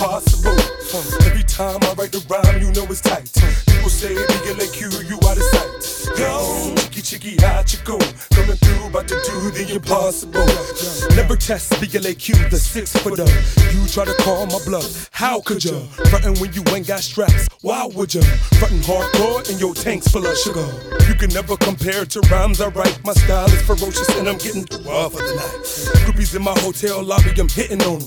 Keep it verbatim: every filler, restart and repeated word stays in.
impossible. Every time I write the rhyme, you know it's tight. People say B L A Q, you out of sight. Yo, chicky chicky, hot chico, coming through, about to do the impossible. Never test B L A Q, the six footer. You try to call my bluff, how could ya? Frontin' when you ain't got straps, why would ya? Frontin' hardcore and your tank's full of sugar. You can never compare to rhymes I write. My style is ferocious and I'm getting through all for the night. Groupies in my hotel lobby, I'm hitting on them.